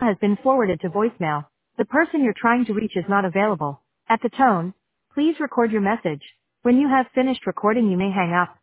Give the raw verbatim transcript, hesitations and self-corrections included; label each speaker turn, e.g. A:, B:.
A: has been forwarded to voicemail. The person you're trying to reach is not available. At the tone, please record your message. When you have finished recording, you may hang up.